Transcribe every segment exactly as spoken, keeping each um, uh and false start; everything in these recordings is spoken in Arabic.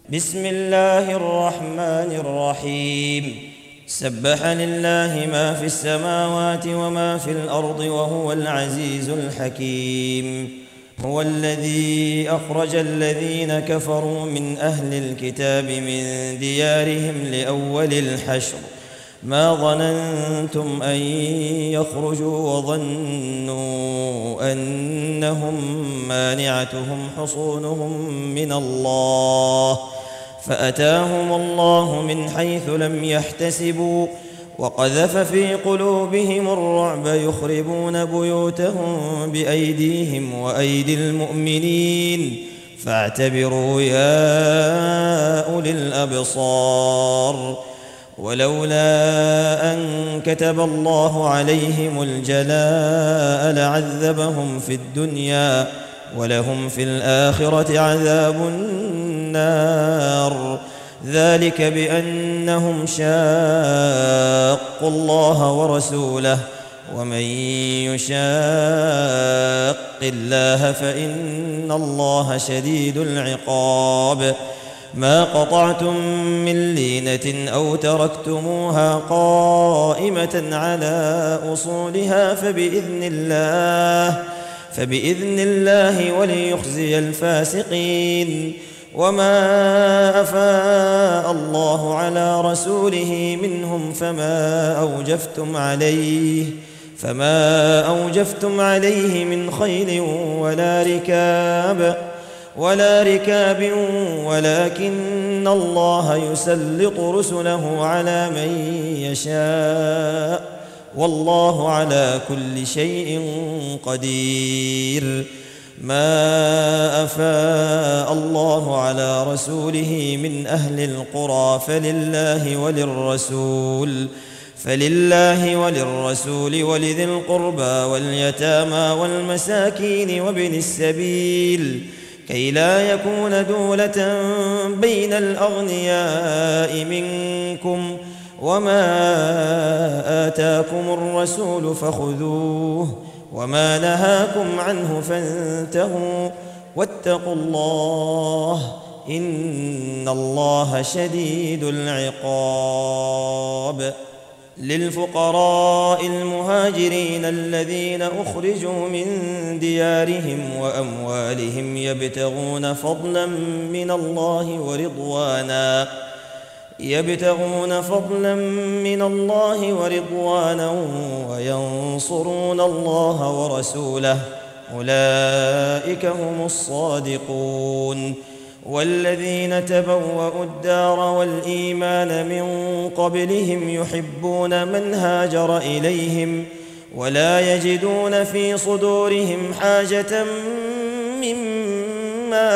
بسم الله الرحمن الرحيم. سبح لله ما في السماوات وما في الأرض وهو العزيز الحكيم. هو الذي أخرج الذين كفروا من أهل الكتاب من ديارهم لأول الحشر ما ظننتم أن يخرجوا وظنوا أنهم مانعتهم حصونهم من الله فأتاهم الله من حيث لم يحتسبوا وقذف في قلوبهم الرعب يخربون بيوتهم بأيديهم وأيدي المؤمنين فاعتبروا يا أولي الأبصار. ولولا أن كتب الله عليهم الجلاء لعذبهم في الدنيا ولهم في الآخرة عذاب النار ذلك بأنهم شاقوا الله ورسوله ومن يشاق الله فإن الله شديد العقاب. ما قطعتم من لينة أو تركتموها قائمة على أصولها فبإذن الله فبإذن الله وليخزي الفاسقين. وما أفاء الله على رسوله منهم فما أوجفتم عليه فما أوجفتم عليه من خيل ولا ركاب ولا ركاب ولكن الله يسلط رسله على من يشاء والله على كل شيء قدير. ما أفاء الله على رسوله من أهل القرى فلله وللرسول فلله وللرسول ولذي القربى واليتامى والمساكين وابن السبيل كي لا يكون دولة بين الأغنياء منكم وما آتاكم الرسول فخذوه وما نهاكم عنه فانتهوا واتقوا الله إن الله شديد العقاب. للفقراء المهاجرين الذين أخرجوا من ديارهم وأموالهم يبتغون فضلا من الله ورضوانا يبتغون فضلا من الله ورضوانا وينصرون الله ورسوله أولئك هم الصادقون. والذين تبوأوا الدار والإيمان من قبلهم يحبون من هاجر إليهم ولا يجدون في صدورهم حاجة مما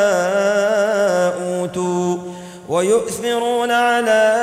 أوتوا ويؤثرون على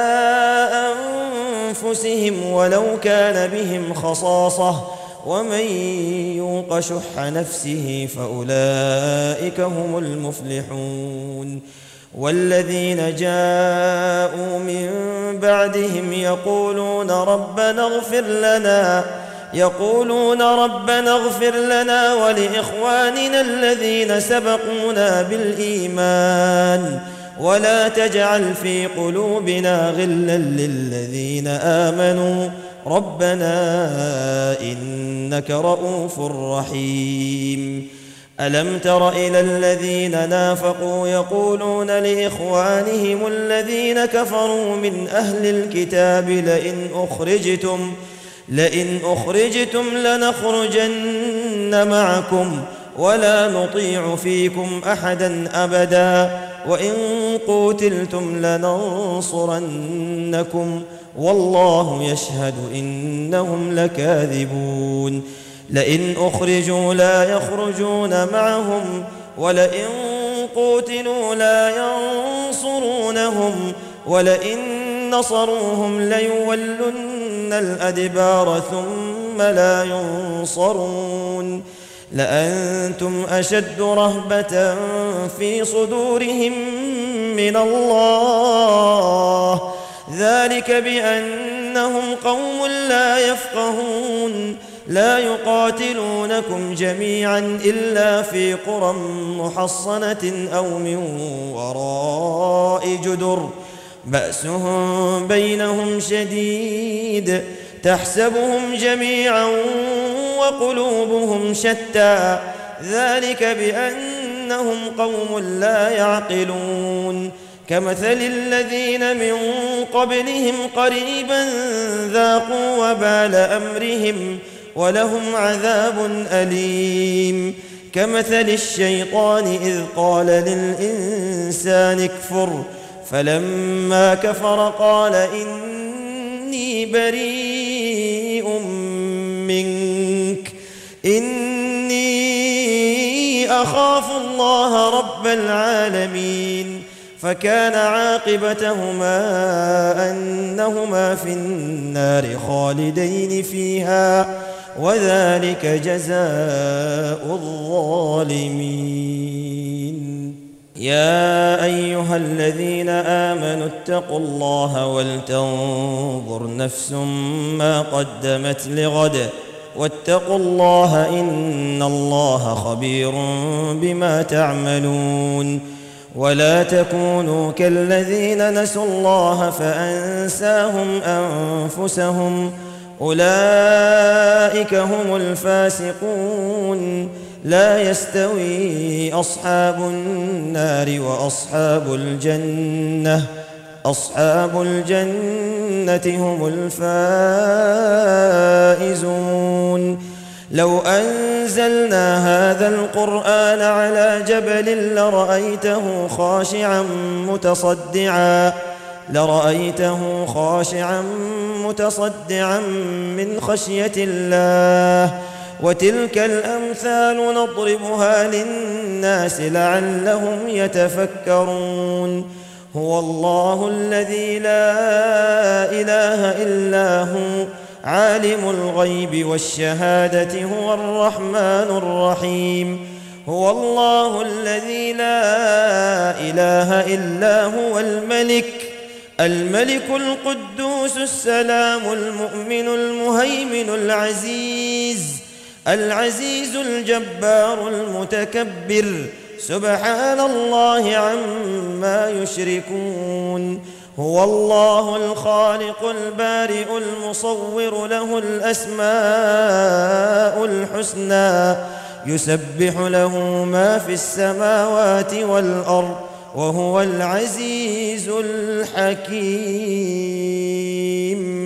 أنفسهم ولو كان بهم خصاصة ومن يوق شح نفسه فأولئك هم المفلحون. والذين جاءوا من بعدهم يقولون ربنا اغفر لنا يقولون ربنا اغفر لنا ولإخواننا الذين سبقونا بالإيمان ولا تجعل في قلوبنا غلا للذين آمنوا ربنا إنك رؤوف رحيم. ألم تر إلى الذين نافقوا يقولون لإخوانهم الذين كفروا من أهل الكتاب لئن أخرجتم لئن أخرجتم لنخرجن معكم ولا نطيع فيكم أحدا أبدا وإن قوتلتم لننصرنكم والله يشهد إنهم لكاذبون. لئن أخرجوا لا يخرجون معهم ولئن قوتلوا لا ينصرونهم ولئن نصروهم ليولن الأدبار ثم لا ينصرون. لأنتم أشد رهبة في صدورهم من الله ذلك بأنهم قوم لا يفقهون. لا يقاتلونكم جميعا إلا في قرى محصنة أو من وراء جدر بأسهم بينهم شديد تحسبهم جميعا وقلوبهم شتى ذلك بأنهم قوم لا يعقلون كمثل الذين من قبلهم قريبا ذاقوا وبال أمرهم ولهم عذاب أليم كمثل الشيطان إذ قال للإنسان اكفر فلما كفر قال إني بريء منك إني أخاف الله رب العالمين فكان عاقبتهما أنهما في النار خالدين فيها وذلك جزاء الظالمين يا أيها الذين آمنوا اتقوا الله ولتنظر نفس ما قدمت لغد واتقوا الله إن الله خبير بما تعملون ولا تكونوا كالذين نسوا الله فأنساهم أنفسهم أولئك هم الفاسقون لا يستوي أصحاب النار وأصحاب الجنة أصحاب الجنة هم الفائزون لو أنزلنا هذا القرآن على جبل لرأيته خاشعا متصدعا لرأيته خاشعا متصدعا من خشية الله وتلك الأمثال نضربها للناس لعلهم يتفكرون هو الله الذي لا إله إلا هو عالم الغيب والشهادة هو الرحمن الرحيم هو الله الذي لا إله إلا هو الملك الملك القدوس السلام المؤمن المهيمن العزيز العزيز الجبار المتكبر سبحان الله عما يشركون هو الله الخالق البارئ المصور له الأسماء الحسنى يسبح له ما في السماوات والأرض وهو العزيز الحكيم